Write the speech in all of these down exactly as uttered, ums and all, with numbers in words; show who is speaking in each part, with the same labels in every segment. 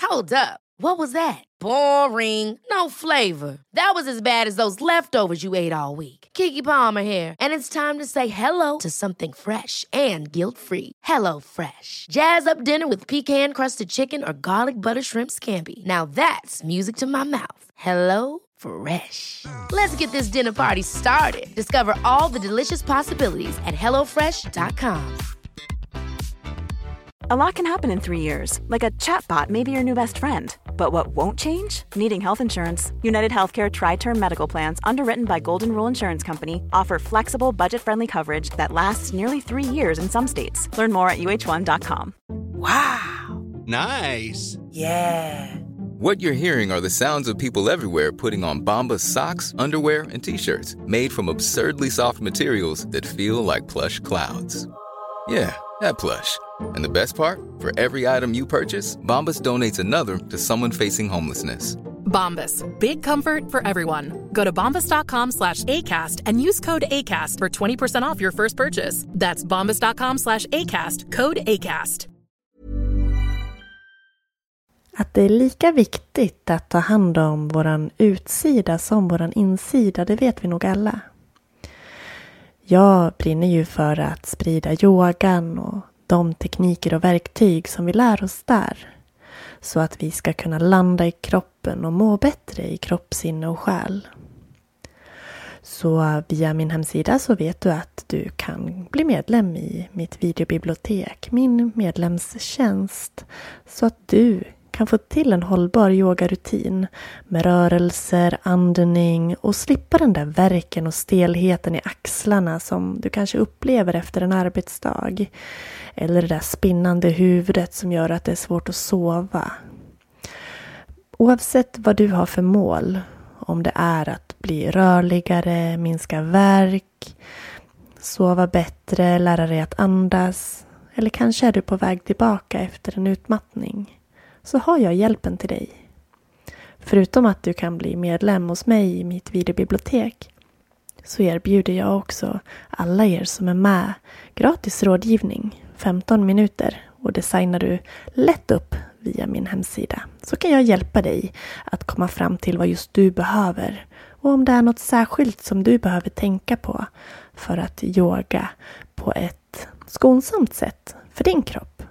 Speaker 1: Hold up. What was that? Boring. No flavor. That was as bad as those leftovers you ate all week. Keke Palmer here, and it's time to say hello to something fresh and guilt-free. Hello Fresh. Jazz up dinner with pecan-crusted chicken or garlic butter shrimp scampi. Now that's music to my mouth. Hello Fresh. Let's get this dinner party started. Discover all the delicious possibilities at hello fresh dot com.
Speaker 2: A lot can happen in three years, like a chatbot may be your new best friend. But what won't change? Needing health insurance. United Healthcare Tri-Term Medical Plans, underwritten by Golden Rule Insurance Company, offer flexible, budget-friendly coverage that lasts nearly three years in some states. Learn more at U H one dot com.
Speaker 3: Wow.
Speaker 4: Nice.
Speaker 3: Yeah.
Speaker 5: What you're hearing are the sounds of people everywhere putting on Bombas socks, underwear, and T-shirts made from absurdly soft materials that feel like plush clouds. Yeah, that plush. And the best part? For every item you purchase, Bombas donates another to someone facing homelessness.
Speaker 6: Bombas. Big comfort for everyone. Go to bombas.com slash ACAST and use code ACAST for twenty percent off your first purchase. That's bombas.com slash ACAST. Code ACAST.
Speaker 7: Att det är lika viktigt att ta hand om våran utsida som våran insida, det vet vi nog alla. Jag brinner ju för att sprida yogan och de tekniker och verktyg som vi lär oss där. Så att vi ska kunna landa i kroppen och må bättre i kropp, sinne och själ. Så via min hemsida så vet du att du kan bli medlem i mitt videobibliotek, min medlemstjänst. Så att du kan få till en hållbar yogarutin med rörelser, andning och slippa den där värken och stelheten i axlarna som du kanske upplever efter en arbetsdag. Eller det där spinnande huvudet som gör att det är svårt att sova. Oavsett vad du har för mål, om det är att bli rörligare, minska värk, sova bättre, lära dig att andas, eller kanske är du på väg tillbaka efter en utmattning, så har jag hjälpen till dig. Förutom att du kan bli medlem hos mig i mitt videobibliotek så erbjuder jag också alla er som är med gratis rådgivning, femton minuter, och designar du lätt upp via min hemsida. Så kan jag hjälpa dig att komma fram till vad just du behöver och om det är något särskilt som du behöver tänka på för att yoga på ett skonsamt sätt för din kropp.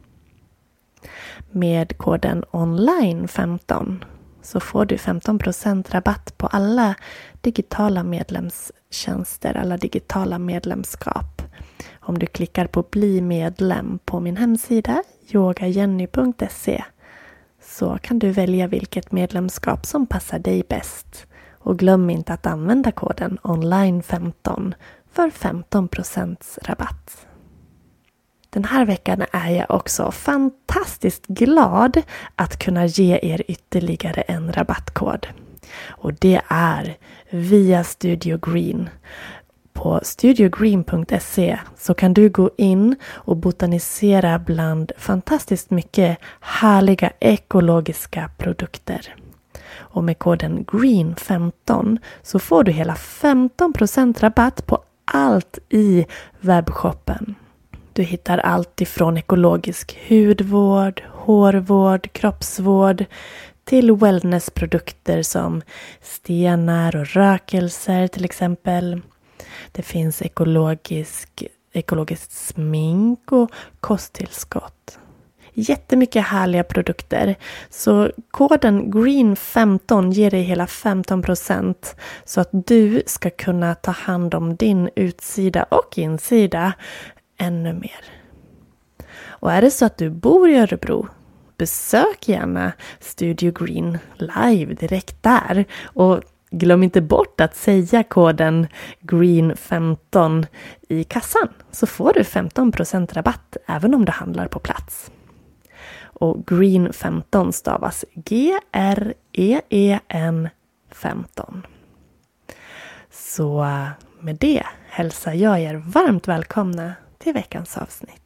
Speaker 7: Med koden online femton så får du femton procent rabatt på alla digitala medlemstjänster, alla digitala medlemskap. Om du klickar på bli medlem på min hemsida yogajenny punkt se så kan du välja vilket medlemskap som passar dig bäst. Och glöm inte att använda koden online femton för femton procent rabatt. Den här veckan är jag också fantastiskt glad att kunna ge er ytterligare en rabattkod. Och det är via Studio Green. På studio green punkt se så kan du gå in och botanisera bland fantastiskt mycket härliga ekologiska produkter. Och med koden green femton så får du hela femton procent rabatt på allt i webbshoppen. Du hittar allt ifrån ekologisk hudvård, hårvård, kroppsvård till wellnessprodukter som stenar och rökelser till exempel. Det finns ekologisk, ekologiskt smink och kosttillskott. Jättemycket härliga produkter. Så koden green femton ger dig hela femton procent så att du ska kunna ta hand om din utsida och insida ännu mer. Och är det så att du bor i Örebro, besök gärna Studio Green live direkt där. Och glöm inte bort att säga koden green femton i kassan så får du femton procent rabatt även om du handlar på plats. Och green femton stavas G R E E N femton. Så med det hälsar jag er varmt välkomna till veckans avsnitt.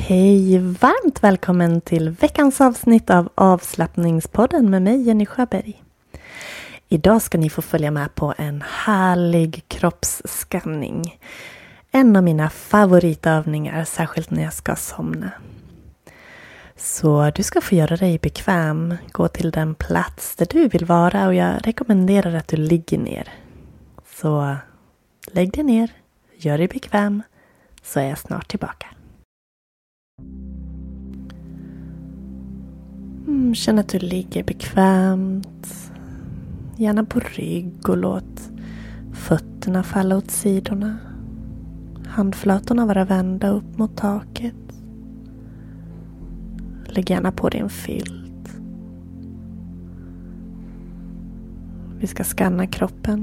Speaker 7: Hej, varmt välkommen till veckans avsnitt av Avslappningspodden med mig Jenny Sjöberg. Idag ska ni få följa med på en härlig kroppsskanning. En av mina favoritövningar, särskilt när jag ska somna. Så du ska få göra dig bekväm, gå till den plats där du vill vara och jag rekommenderar att du ligger ner. Så lägg dig ner, gör dig bekväm, så är jag snart tillbaka. Mm, känn att du ligger bekvämt, gärna på rygg och låt fötterna falla åt sidorna. Handflatorna vara vända upp mot taket. Lägg gärna på dig en filt. Vi ska skanna kroppen.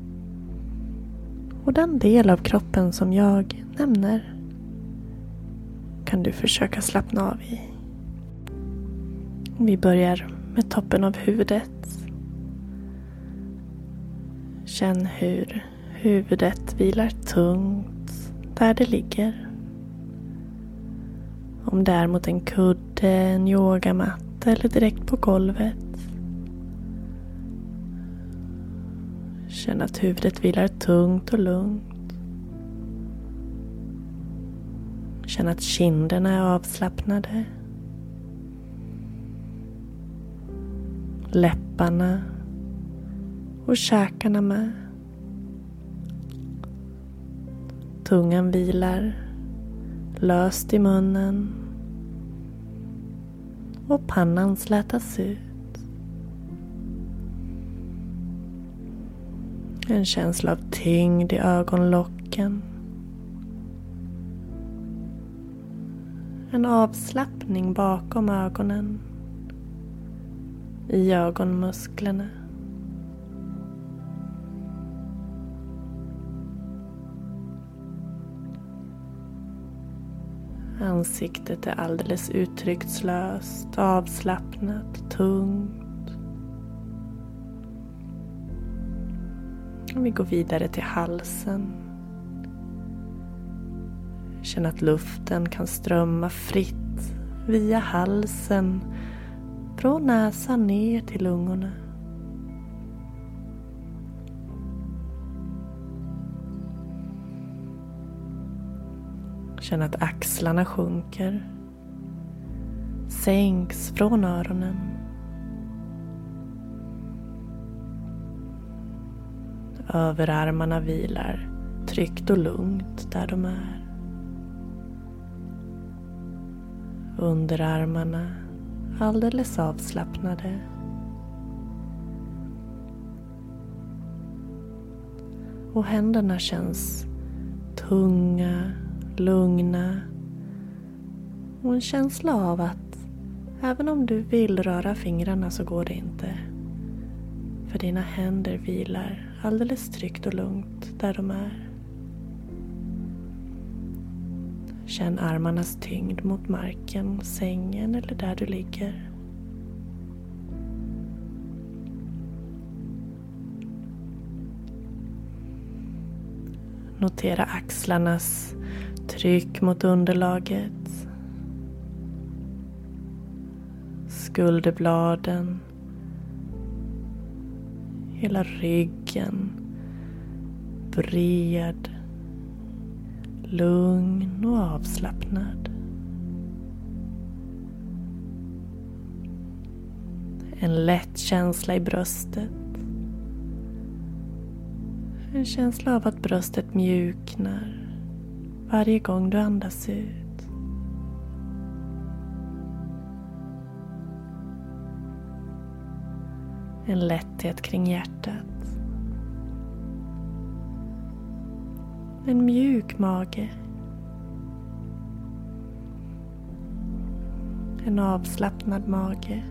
Speaker 7: Och den del av kroppen som jag nämner kan du försöka slappna av i. Vi börjar med toppen av huvudet. Känn hur huvudet vilar tungt där det ligger. Om det är mot en kudde, en yogamatta eller direkt på golvet. Känn att huvudet vilar tungt och lugnt. Känn att kinderna är avslappnade. Läpparna och käkarna med. Tungan vilar löst i munnen. Och pannan slätas ut. En känsla av tyngd i ögonlocken. En avslappning bakom ögonen. I ögonmusklerna. Ansiktet är alldeles uttryckslöst, avslappnat, tungt. Och vi går vidare till halsen. Känn att luften kan strömma fritt via halsen, från näsan ner till lungorna. Känn att axlarna sjunker, sänks från öronen. Överarmarna vilar tryggt och lugnt där de är. Underarmarna alldeles avslappnade. Och händerna känns tunga, lugna. Och en känsla av att även om du vill röra fingrarna så går det inte. För dina händer vilar alldeles tryggt och lugnt där de är. Känn armarnas tyngd mot marken, sängen eller där du ligger. Notera axlarnas tryck mot underlaget. Skulderbladen. Hela ryggen. Bred. Lugn och avslappnad. En lätt känsla i bröstet. En känsla av att bröstet mjuknar varje gång du andas ut. En lätthet kring hjärtat. En mjuk mage. En avslappnad mage.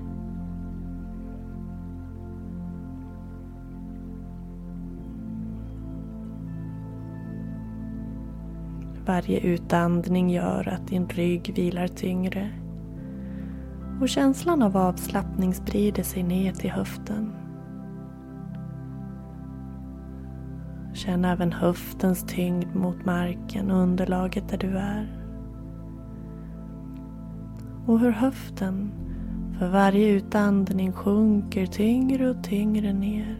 Speaker 7: Varje utandning gör att din rygg vilar tyngre. Och känslan av avslappning sprider sig ner till höften. Känn även höftens tyngd mot marken och underlaget där du är. Och hur höften för varje utandning sjunker tyngre och tyngre ner.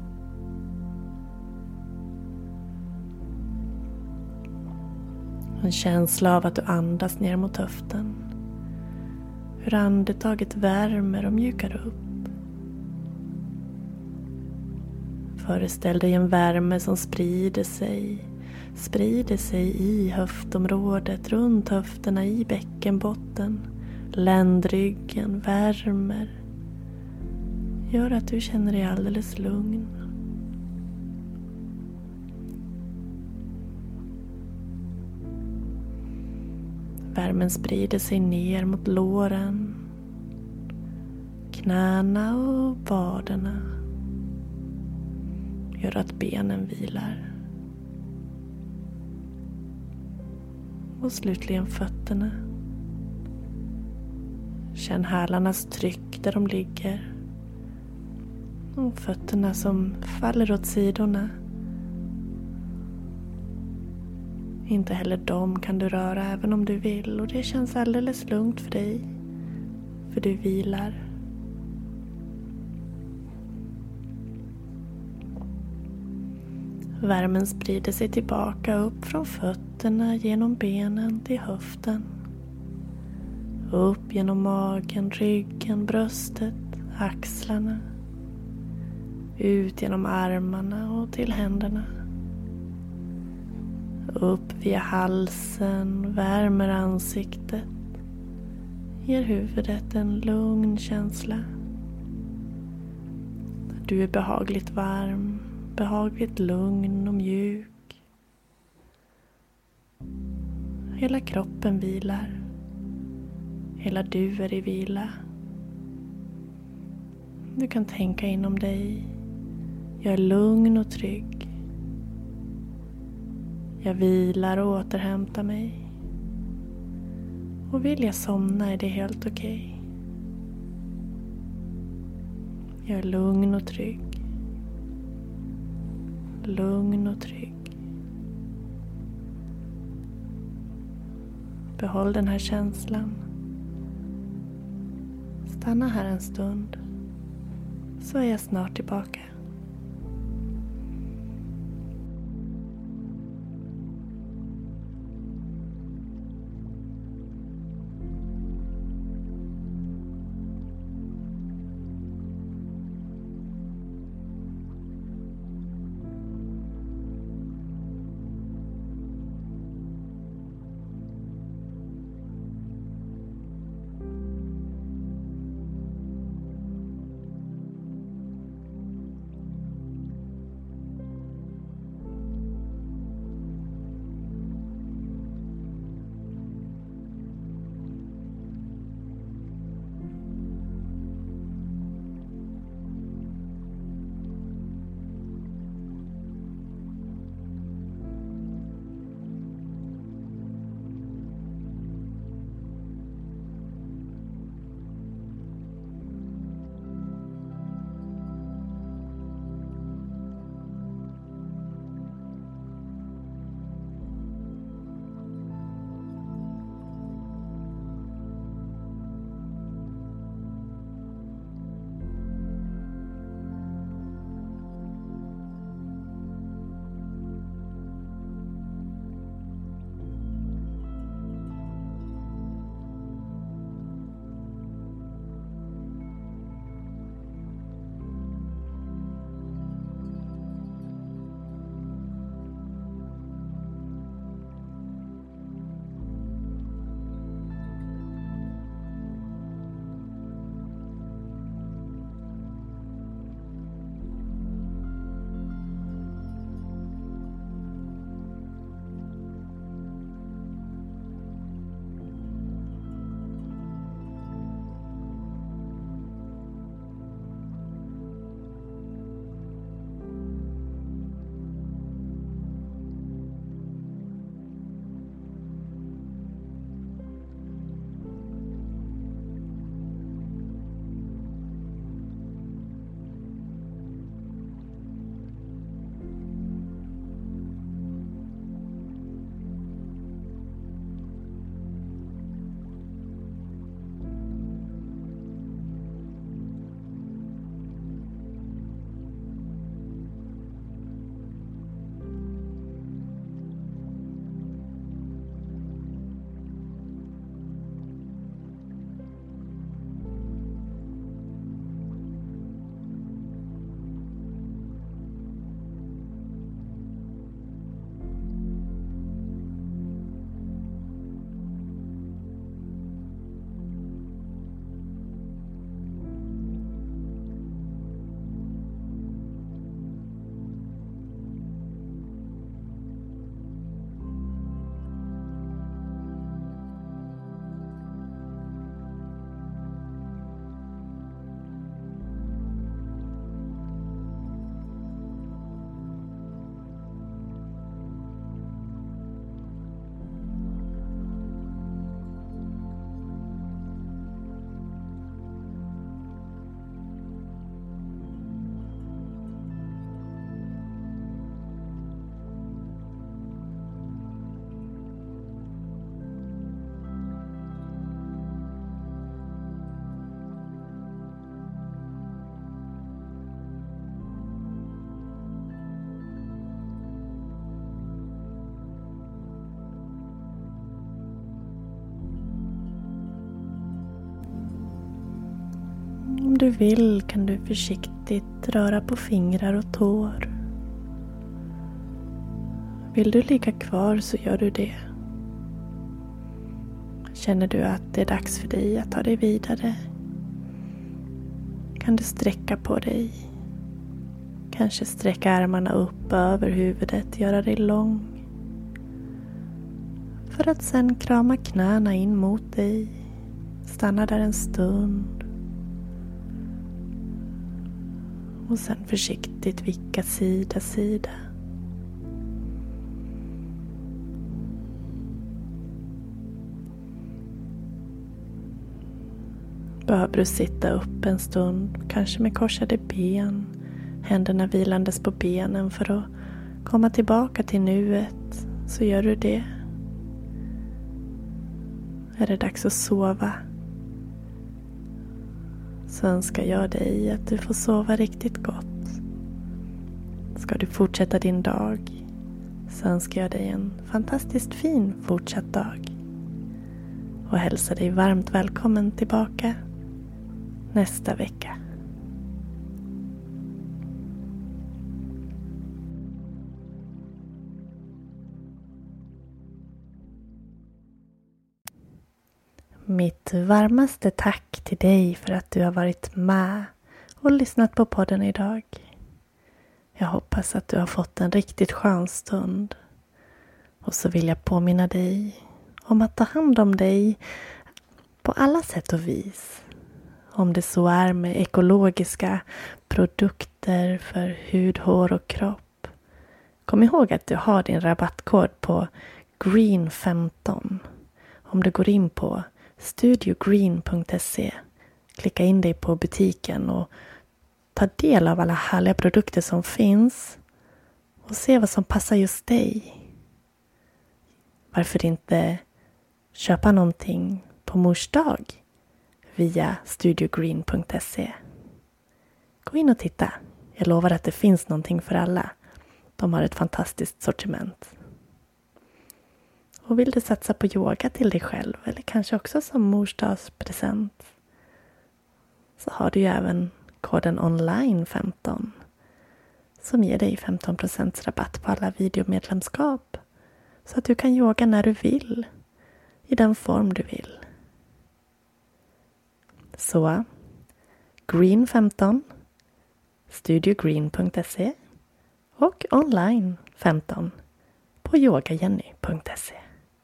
Speaker 7: En känsla av att du andas ner mot höften. Hur andetaget värmer och mjukar upp. Föreställ dig en värme som sprider sig, sprider sig i höftområdet, runt höfterna, i bäckenbotten. Ländryggen värmer. Gör att du känner dig alldeles lugn. Värmen sprider sig ner mot låren, knäna och vaderna. Gör att benen vilar. Och slutligen fötterna. Känn hälarnas tryck där de ligger. Och fötterna som faller åt sidorna. Inte heller dem kan du röra även om du vill. Och det känns alldeles lugnt för dig. För du vilar. Värmen sprider sig tillbaka upp från fötterna genom benen till höften. Upp genom magen, ryggen, bröstet, axlarna. Ut genom armarna och till händerna. Upp via halsen, värmer ansiktet. Ger huvudet en lugn känsla. Du är behagligt varm, behagligt lugn och mjuk. Hela kroppen vilar. Hela du är i vila. Du kan tänka inom dig. Jag är lugn och trygg. Jag vilar och återhämtar mig. Och vill jag somna är det helt okej. Jag är lugn och trygg. Lugn och trygg. Behåll den här känslan. Stanna här en stund. Så är jag snart tillbaka. du vill kan du försiktigt röra på fingrar och tår. Vill du ligga kvar så gör du det. Känner du att det är dags för dig att ta dig vidare, kan du sträcka på dig. Kanske sträcka armarna upp över huvudet, göra dig lång. För att sen krama knäna in mot dig. Stanna där en stund. Och sen försiktigt vicka sida sida. Behöver du sitta upp en stund, kanske med korsade ben, händerna vilandes på benen för att komma tillbaka till nuet, så gör du det. Är det dags att sova, så önskar jag dig att du får sova riktigt gott. Ska du fortsätta din dag, så önskar jag dig en fantastiskt fin fortsatt dag. Och hälsar dig varmt välkommen tillbaka nästa vecka. Mitt varmaste tack till dig för att du har varit med och lyssnat på podden idag. Jag hoppas att du har fått en riktigt skön stund. Och så vill jag påminna dig om att ta hand om dig på alla sätt och vis. Om det så är med ekologiska produkter för hud, hår och kropp. Kom ihåg att du har din rabattkod på green femton. Om du går in på studio green punkt se, klicka in dig på butiken och ta del av alla härliga produkter som finns. Och se vad som passar just dig. Varför inte köpa någonting på mors dag via studio green punkt se. Gå in och titta. Jag lovar att det finns någonting för alla. De har ett fantastiskt sortiment. Och vill du satsa på yoga till dig själv eller kanske också som morsdagspresent, så har du ju även koden online femton som ger dig femton procent rabatt på alla videomedlemskap. Så att du kan yoga när du vill, i den form du vill. Så, green femton, studio green punkt se och online femton på yoga jenny punkt se.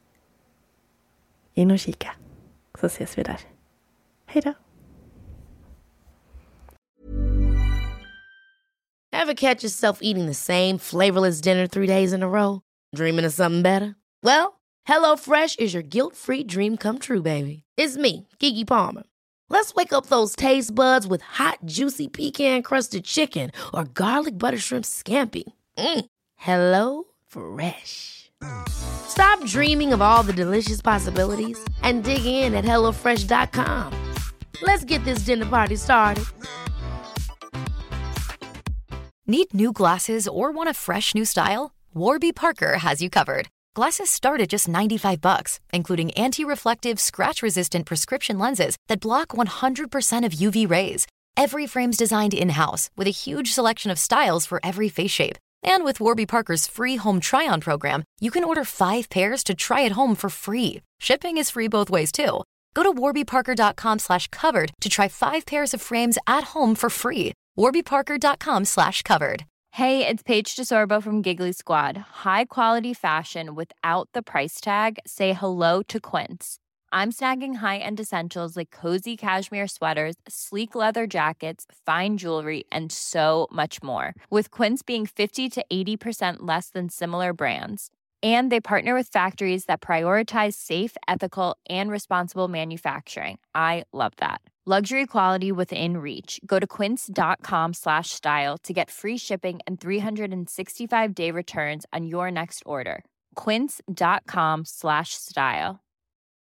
Speaker 7: In och kika, så ses vi där. Hej då!
Speaker 1: Ever catch yourself eating the same flavorless dinner three days in a row? Dreaming of something better? Well, HelloFresh is your guilt-free dream come true, baby. It's me, Keke Palmer. Let's wake up those taste buds with hot, juicy pecan-crusted chicken or garlic butter shrimp scampi. Mm. Hello Fresh. Stop dreaming of all the delicious possibilities and dig in at hello fresh dot com. Let's get this dinner party started.
Speaker 4: Need new glasses or want a fresh new style? Warby Parker has you covered. Glasses start at just ninety-five bucks, including anti-reflective, scratch-resistant prescription lenses that block one hundred percent of U V rays. Every frame's designed in-house with a huge selection of styles for every face shape. And with Warby Parker's free home try-on program, you can order five pairs to try at home for free. Shipping is free both ways, too. Go to warby parker dot com slash covered to try five pairs of frames at home for free. warby parker dot com slash covered.
Speaker 8: Hey, it's Paige DeSorbo from Giggly Squad. High quality fashion without the price tag. Say hello to Quince. I'm snagging high-end essentials like cozy cashmere sweaters, sleek leather jackets, fine jewelry, and so much more. With Quince being fifty to eighty percent less than similar brands. And they partner with factories that prioritize safe, ethical, and responsible manufacturing. I love that. Luxury quality within reach. Go to quince dot com slash style to get free shipping and three sixty-five day returns on your next order. quince dot com slash style.